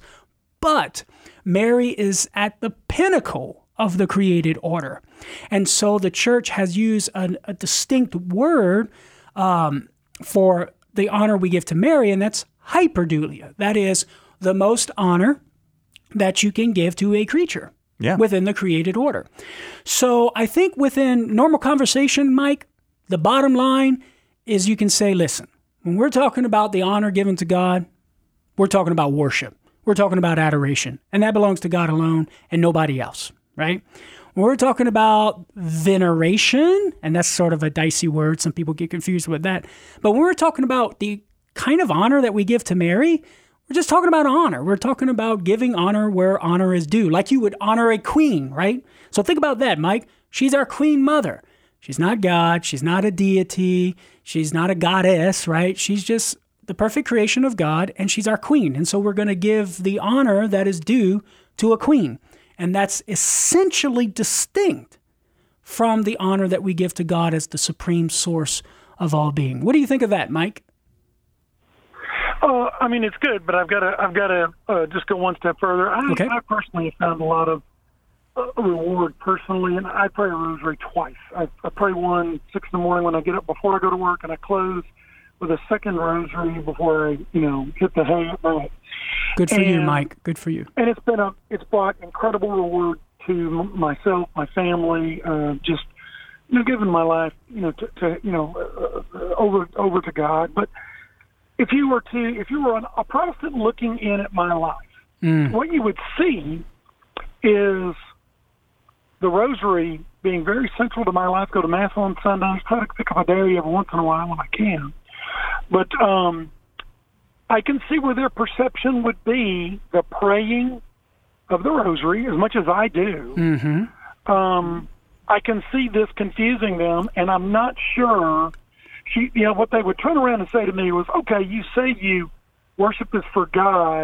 [SPEAKER 2] But Mary is at the pinnacle of the created order. And so the church has used a, a distinct word um, for the honor we give to Mary, and that's hyperdoulia. That is the most honor that you can give to a creature
[SPEAKER 1] yeah.
[SPEAKER 2] within the created order. So I think within normal conversation, Mike, the bottom line is you can say, listen, when we're talking about the honor given to God, we're talking about worship. We're talking about adoration. And that belongs to God alone and nobody else, right? When we're talking about veneration, and that's sort of a dicey word. Some people get confused with that. But when we're talking about the kind of honor that we give to Mary, we're just talking about honor. We're talking about giving honor where honor is due, like you would honor a queen, right? So think about that, Mike. She's our queen mother. She's not God. She's not a deity. She's not a goddess, right? She's just the perfect creation of God, and she's our queen. And so we're going to give the honor that is due to a queen. And that's essentially distinct from the honor that we give to God as the supreme source of all being. What do you think of that, Mike?
[SPEAKER 15] Uh, I mean, it's good, but I've got to I've got to uh, just go one step further. I,
[SPEAKER 2] okay.
[SPEAKER 15] I personally have found a lot of uh, reward personally, and I pray a rosary twice. I, I pray one six in the morning when I get up before I go to work, and I close with a second rosary before I, you know, hit the hay at night.
[SPEAKER 2] Good for
[SPEAKER 15] and,
[SPEAKER 2] you, Mike. Good for you.
[SPEAKER 15] And it's been a it's brought incredible reward to m- myself, my family, uh, just you know, giving my life, you know, to, to you know, uh, uh, over over to God, but. If you were to, if you were a Protestant looking in at my life, mm. what you would see is the rosary being very central to my life. Go to Mass on Sundays, try to pick up a diary every once in a while when I can. But um, I can see where their perception would be the praying of the rosary, as much as I do.
[SPEAKER 2] Mm-hmm.
[SPEAKER 15] Um, I can see this confusing them, and I'm not sure. She, you know, what they would turn around and say to me was, okay, you say you worship is for God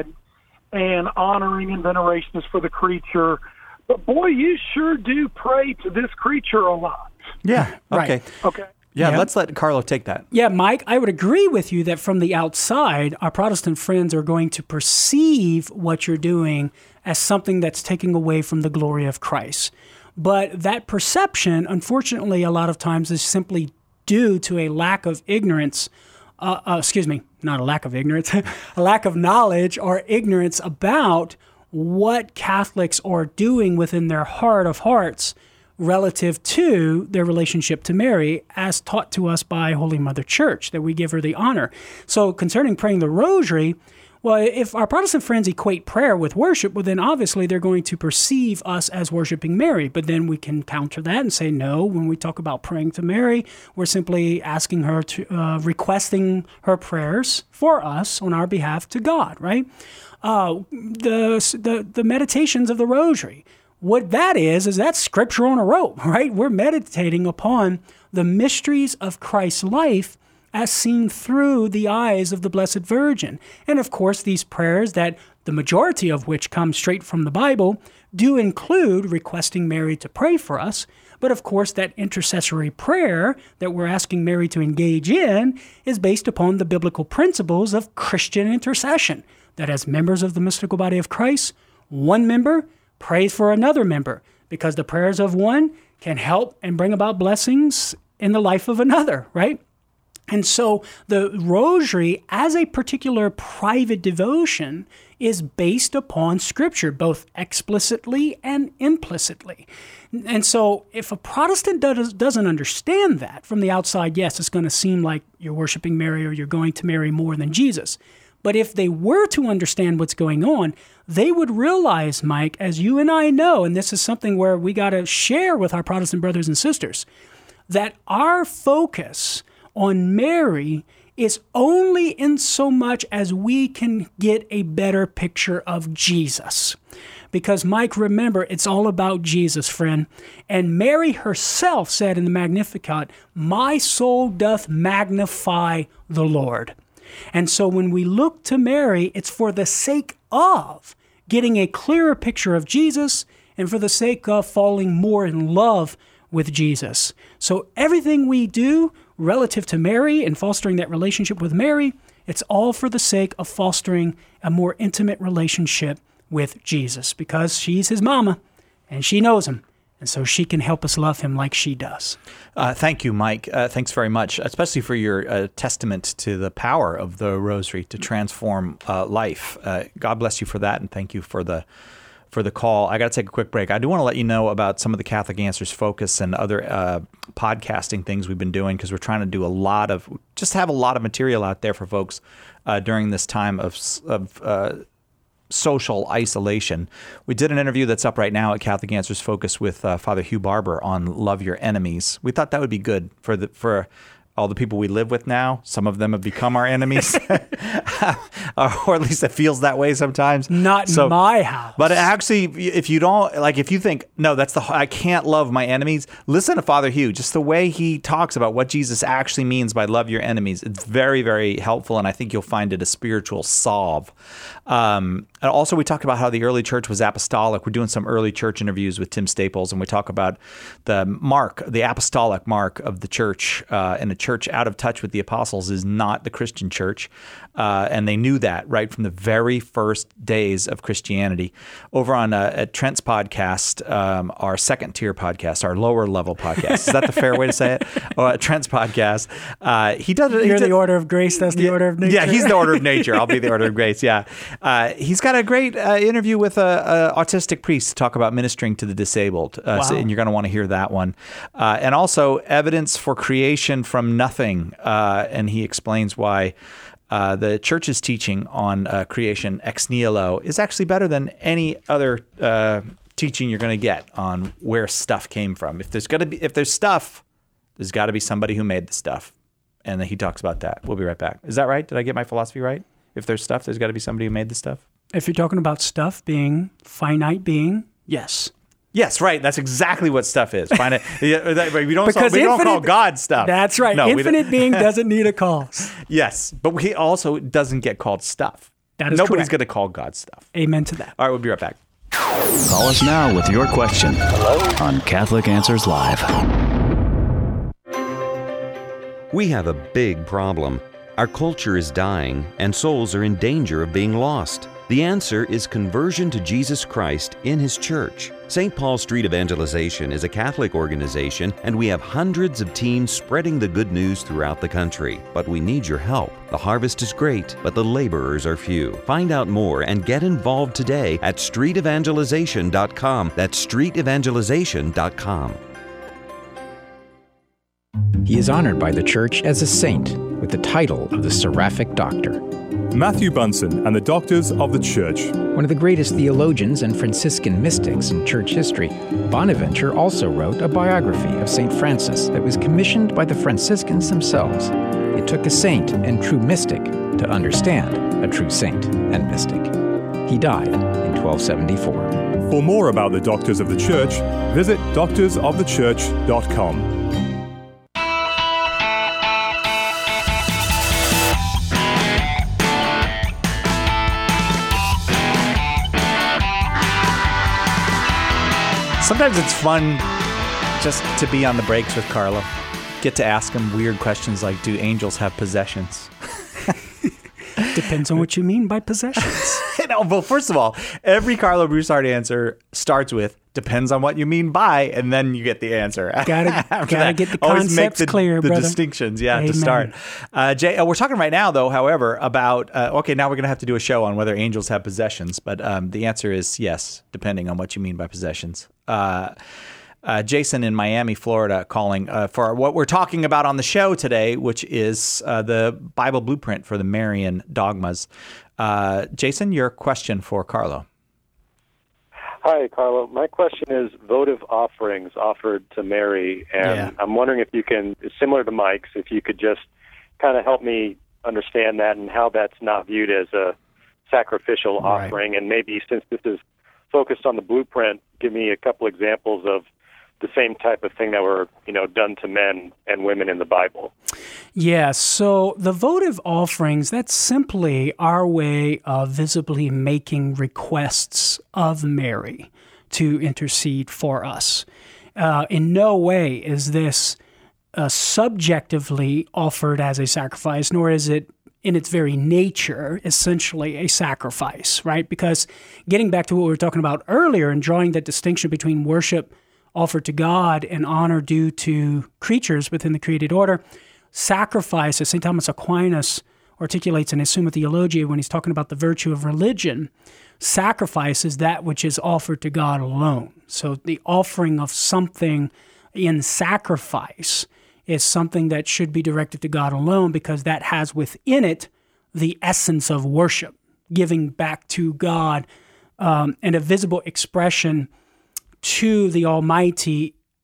[SPEAKER 15] and honoring and veneration is for the creature, but boy, you sure do pray to this creature a lot.
[SPEAKER 1] Yeah, okay.
[SPEAKER 2] Right.
[SPEAKER 15] Okay.
[SPEAKER 1] Yeah,
[SPEAKER 2] yeah,
[SPEAKER 1] let's let Carlo take that.
[SPEAKER 2] Yeah, Mike, I would agree with you that from the outside, our Protestant friends are going to perceive what you're doing as something that's taking away from the glory of Christ. But that perception, unfortunately, a lot of times is simply due to a lack of ignorance, uh, uh, excuse me, not a lack of ignorance, a lack of knowledge or ignorance about what Catholics are doing within their heart of hearts relative to their relationship to Mary as taught to us by Holy Mother Church, that we give her the honor. So concerning praying the rosary, well, if our Protestant friends equate prayer with worship, well, then obviously they're going to perceive us as worshiping Mary. But then we can counter that and say, no, when we talk about praying to Mary, we're simply asking her to, uh, requesting her prayers for us on our behalf to God, right? Uh, the, the, the meditations of the rosary, what that is, is that's scripture on a rope, right? We're meditating upon the mysteries of Christ's life as seen through the eyes of the Blessed Virgin. And of course, these prayers, that the majority of which come straight from the Bible, do include requesting Mary to pray for us. But of course, that intercessory prayer that we're asking Mary to engage in is based upon the biblical principles of Christian intercession, that as members of the mystical body of Christ, one member prays for another member, because the prayers of one can help and bring about blessings in the life of another, right? And so the rosary, as a particular private devotion, is based upon Scripture, both explicitly and implicitly. And so if a Protestant does, doesn't understand that from the outside, yes, it's going to seem like you're worshiping Mary or you're going to Mary more than Jesus. But if they were to understand what's going on, they would realize, Mike, as you and I know, and this is something where we got to share with our Protestant brothers and sisters, that our focus on Mary is only in so much as we can get a better picture of Jesus. Because, Mike, remember, it's all about Jesus, friend. And Mary herself said in the Magnificat, "My soul doth magnify the Lord." And so when we look to Mary, it's for the sake of getting a clearer picture of Jesus and for the sake of falling more in love with Jesus. So everything we do relative to Mary and fostering that relationship with Mary, it's all for the sake of fostering a more intimate relationship with Jesus, because she's his mama and she knows him. And so she can help us love him like she does.
[SPEAKER 1] Uh, thank you, Mike. Uh, thanks very much, especially for your uh, testament to the power of the rosary to transform uh, life. Uh, God bless you for that, and thank you for the for the call. I got to take a quick break. I do want to let you know about some of the Catholic Answers Focus and other uh, podcasting things we've been doing, because we're trying to do a lot of, just have a lot of material out there for folks uh, during this time of of uh, social isolation. We did an interview that's up right now at Catholic Answers Focus with uh, Father Hugh Barber on Love Your Enemies. We thought that would be good for the for all the people we live with now, some of them have become our enemies, or at least it feels that way sometimes.
[SPEAKER 2] Not
[SPEAKER 1] so,
[SPEAKER 2] in my house.
[SPEAKER 1] But actually, if you don't, like, if you think, no, that's the, I can't love my enemies, listen to Father Hugh, just the way he talks about what Jesus actually means by love your enemies. It's very, very helpful, and I think you'll find it a spiritual solve. Um, and also, we talked about how the early church was apostolic. We're doing some early church interviews with Tim Staples, and we talk about the mark, the apostolic mark of the church, uh, and a church out of touch with the apostles is not the Christian church. Uh, and they knew that right from the very first days of Christianity. Over on uh, at Trent's podcast, um, our second tier podcast, our lower level podcast. Is that the fair way to say it? Oh, uh, Trent's podcast. Uh, he does.
[SPEAKER 2] You're
[SPEAKER 1] he
[SPEAKER 2] the
[SPEAKER 1] did,
[SPEAKER 2] order of grace. That's the
[SPEAKER 1] yeah,
[SPEAKER 2] order of nature.
[SPEAKER 1] Yeah, he's the order of nature. I'll be the order of grace. Yeah. Uh, he's got a great uh, interview with a, a autistic priest to talk about ministering to the disabled. Uh,
[SPEAKER 2] Wow.
[SPEAKER 1] so, and you're going to want to hear that one. Uh, and also evidence for creation from nothing. Uh, and he explains why Uh, the church's teaching on uh, creation ex nihilo is actually better than any other uh, teaching you're going to get on where stuff came from. If there's going to be, if there's stuff, there's got to be somebody who made the stuff, and then he talks about that. We'll be right back. Is that right? Did I get my philosophy right? If there's stuff, there's got to be somebody who made the stuff.
[SPEAKER 2] If you're talking about stuff being finite being, yes.
[SPEAKER 1] Yes, right. That's exactly what stuff is. Find it. We don't,
[SPEAKER 2] Because
[SPEAKER 1] we don't call
[SPEAKER 2] infinite-
[SPEAKER 1] God stuff.
[SPEAKER 2] That's right.
[SPEAKER 1] No, we don't-
[SPEAKER 2] Infinite being doesn't need a cause.
[SPEAKER 1] Yes, but he also doesn't get called stuff.
[SPEAKER 2] That is
[SPEAKER 1] Nobody's
[SPEAKER 2] correct.
[SPEAKER 1] going to call God stuff.
[SPEAKER 2] Amen to that.
[SPEAKER 1] All right, we'll be right back.
[SPEAKER 9] Call us now with your question on Catholic Answers Live.
[SPEAKER 16] We have a big problem. Our culture is dying, and souls are in danger of being lost. The answer is conversion to Jesus Christ in His church. Saint Paul Street Evangelization is a Catholic organization, and we have hundreds of teams spreading the good news throughout the country. But we need your help. The harvest is great, but the laborers are few. Find out more and get involved today at street evangelization dot com. That's street evangelization dot com.
[SPEAKER 17] He is honored by the Church as a saint with the title of the Seraphic Doctor.
[SPEAKER 18] Matthew Bunson and the Doctors of the Church.
[SPEAKER 17] One of the greatest theologians and Franciscan mystics in church history, Bonaventure also wrote a biography of Saint Francis that was commissioned by the Franciscans themselves. It took a saint and true mystic to understand a true saint and mystic. He died in twelve seventy-four.
[SPEAKER 18] For more about the Doctors of the Church, visit doctors of the church dot com.
[SPEAKER 1] Sometimes it's fun just to be on the breaks with Carlo. Get to ask him weird questions like, do angels have possessions?
[SPEAKER 2] Depends on what you mean by possessions.
[SPEAKER 1] No, well, first of all, every Carlo Broussard answer starts with, depends on what you mean by, and then you get the answer.
[SPEAKER 2] Gotta, gotta
[SPEAKER 1] that.
[SPEAKER 2] get the
[SPEAKER 1] Always make
[SPEAKER 2] concepts
[SPEAKER 1] the,
[SPEAKER 2] clear,
[SPEAKER 1] the
[SPEAKER 2] brother.
[SPEAKER 1] distinctions, yeah,
[SPEAKER 2] Amen.
[SPEAKER 1] to start. Uh, Jay, uh, we're talking right now, though, however, about, uh, okay, now we're going to have to do a show on whether angels have possessions, but um, the answer is yes, depending on what you mean by possessions. Uh, uh, Jason in Miami, Florida, calling uh, for what we're talking about on the show today, which is uh, the Bible blueprint for the Marian dogmas. Uh, Jason, your question for Carlo.
[SPEAKER 19] Hi, Carlo. My question is votive offerings offered to Mary, and
[SPEAKER 1] Yeah.
[SPEAKER 19] I'm wondering if you can, similar to Mike's, if you could just kind of help me understand that and how that's not viewed as a sacrificial
[SPEAKER 1] Right.
[SPEAKER 19] offering, and maybe since this is focused on the blueprint, give me a couple examples of the same type of thing that were, you know, done to men and women in the Bible.
[SPEAKER 2] Yeah, so the votive offerings, that's simply our way of visibly making requests of Mary to intercede for us. Uh, in no way is this uh, subjectively offered as a sacrifice, nor is it in its very nature essentially a sacrifice, right? Because getting back to what we were talking about earlier and drawing that distinction between worship offered to God and honor due to creatures within the created order, sacrifice, as Saint Thomas Aquinas articulates in his Summa Theologiae when he's talking about the virtue of religion, sacrifice is that which is offered to God alone. So the offering of something in sacrifice is something that should be directed to God alone because that has within it the essence of worship, giving back to God um, and a visible expression to the Almighty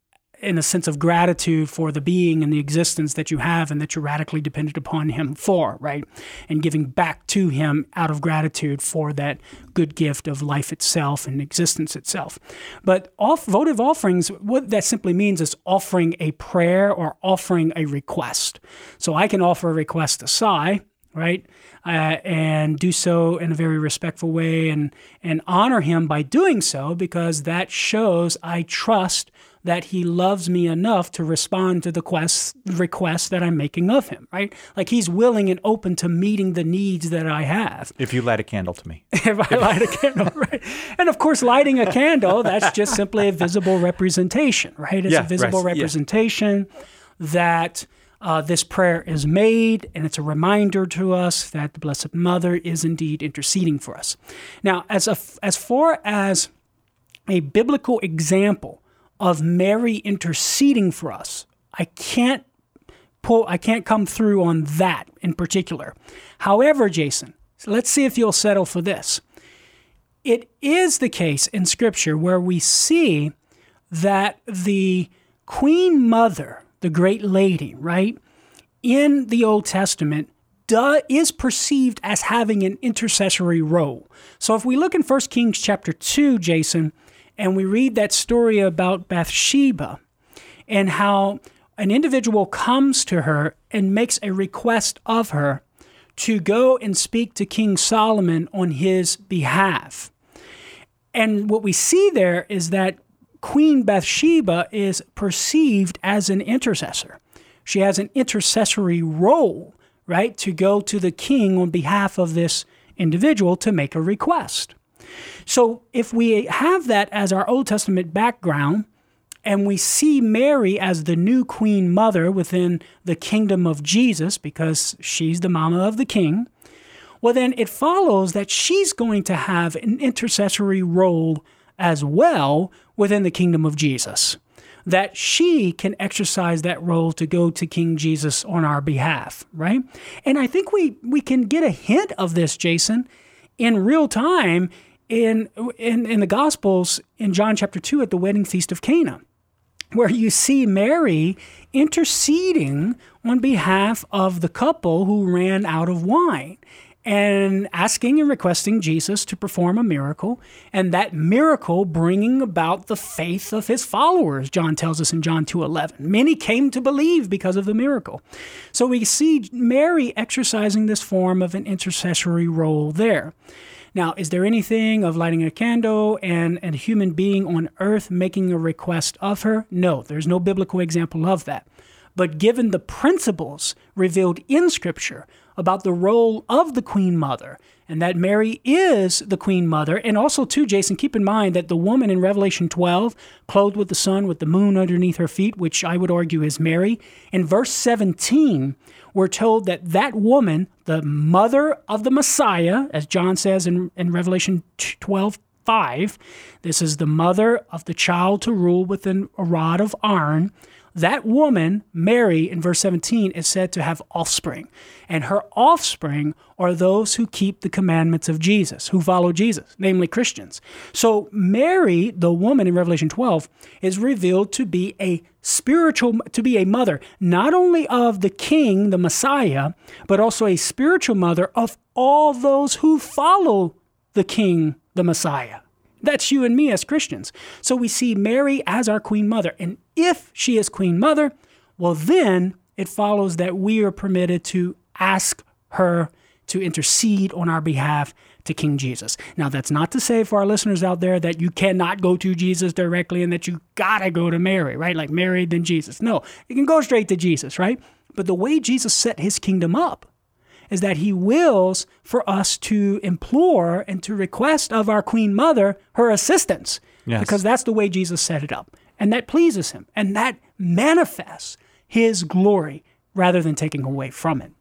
[SPEAKER 2] in a sense of gratitude for the being and the existence that you have and that you're radically dependent upon him for, right? And giving back to him out of gratitude for that good gift of life itself and existence itself. But off, votive offerings, what that simply means is offering a prayer or offering a request. So I can offer a request to Cy, right? Uh, and do so in a very respectful way and, and honor him by doing so, because that shows I trust that he loves me enough to respond to the quest, request that I'm making of him, right? Like he's willing and open to meeting the needs that I have.
[SPEAKER 1] If you light a candle to me.
[SPEAKER 2] If I light a candle, right? And of course, lighting a candle, that's just simply a visible representation, right? It's
[SPEAKER 1] yeah,
[SPEAKER 2] a visible
[SPEAKER 1] right.
[SPEAKER 2] representation yeah. that uh, this prayer is made, and it's a reminder to us that the Blessed Mother is indeed interceding for us. Now, as a, as far as a biblical example of Mary interceding for us, I can't pull, I can't come through on that in particular. However, Jason, so let's see if you'll settle for this. It is the case in Scripture where we see that the Queen Mother, the Great Lady, right, in the Old Testament, do, is perceived as having an intercessory role. So if we look in First Kings chapter two, Jason, and we read that story about Bathsheba and how an individual comes to her and makes a request of her to go and speak to King Solomon on his behalf. And what we see there is that Queen Bathsheba is perceived as an intercessor. She has an intercessory role, right, to go to the king on behalf of this individual to make a request. So if we have that as our Old Testament background, and we see Mary as the new Queen Mother within the kingdom of Jesus, because she's the mama of the king, well, then it follows that she's going to have an intercessory role as well within the kingdom of Jesus, that she can exercise that role to go to King Jesus on our behalf, right? And I think we, we can get a hint of this, Jason, in real time in, in, in the Gospels in John chapter two at the wedding feast of Cana, where you see Mary interceding on behalf of the couple who ran out of wine and asking and requesting Jesus to perform a miracle, and that miracle bringing about the faith of his followers, John tells us in John two eleven. Many came to believe because of the miracle. So we see Mary exercising this form of an intercessory role there. Now, is there anything of lighting a candle and, and a human being on earth making a request of her? No, there's no biblical example of that. But given the principles revealed in Scripture about the role of the Queen Mother, and that Mary is the Queen Mother, and also, too, Jason, keep in mind that the woman in Revelation twelve, clothed with the sun, with the moon underneath her feet, which I would argue is Mary, in verse seventeen, we're told that that woman, the mother of the Messiah, as John says in, in Revelation twelve five, this is the mother of the child to rule within a rod of iron. That woman, Mary, in verse seventeen, is said to have offspring. And her offspring are those who keep the commandments of Jesus, who follow Jesus, namely Christians. So Mary, the woman in Revelation twelve, is revealed to be a spiritual, to be a mother, not only of the King, the Messiah, but also a spiritual mother of all those who follow the King, the Messiah. That's you and me as Christians. So we see Mary as our Queen Mother. And if she is Queen Mother, well, then it follows that we are permitted to ask her to intercede on our behalf to King Jesus. Now, that's not to say for our listeners out there that you cannot go to Jesus directly and that you gotta go to Mary, right? Like Mary, then Jesus. No, you can go straight to Jesus, right? But the way Jesus set his kingdom up is that he wills for us to implore and to request of our Queen Mother her assistance. Yes. Because that's the way Jesus set it up. And that pleases him. And that manifests his glory rather than taking away from it.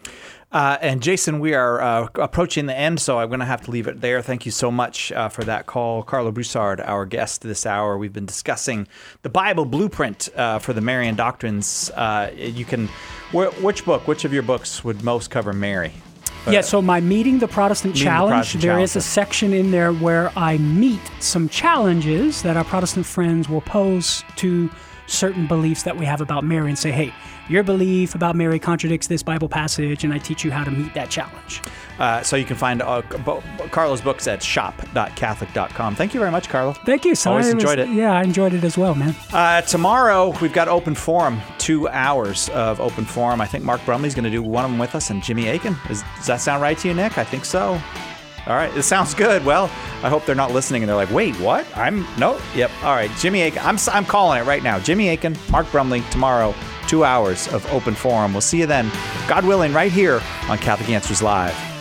[SPEAKER 1] Uh, and Jason, we are uh, approaching the end, so I'm going to have to leave it there. Thank you so much uh, for that call. Carlo Broussard, our guest this hour. We've been discussing the Bible blueprint uh, for the Marian doctrines. Uh, you can, wh- which book, which of your books would most cover Mary?
[SPEAKER 2] Yeah, so my Meeting the Protestant
[SPEAKER 1] Meeting the
[SPEAKER 2] Challenge,
[SPEAKER 1] Protestant
[SPEAKER 2] there
[SPEAKER 1] Challenge.
[SPEAKER 2] is a section in there where I meet some challenges that our Protestant friends will pose to certain beliefs that we have about Mary and say, hey, your belief about Mary contradicts this Bible passage, and I teach you how to meet that challenge.
[SPEAKER 1] Uh, so you can find uh, Bo- Carlo's books at shop dot catholic dot com. Thank you very much, Carlo.
[SPEAKER 2] Thank you, son.
[SPEAKER 1] Always
[SPEAKER 2] It was-
[SPEAKER 1] enjoyed it.
[SPEAKER 2] Yeah, I enjoyed it as well, man.
[SPEAKER 1] Uh, tomorrow, we've got Open Forum, two hours of Open Forum. I think Mark Brumley's going to do one of them with us, and Jimmy Aiken. Is, does that sound right to you, Nick? I think so. All right, it sounds good. Well, I hope they're not listening and they're like, wait, what? I'm, no, yep. All right, Jimmy Aiken. I'm, I'm calling it right now. Jimmy Aiken, Mark Brumley, tomorrow, two hours of Open Forum. We'll see you then, God willing, right here on Catholic Answers Live.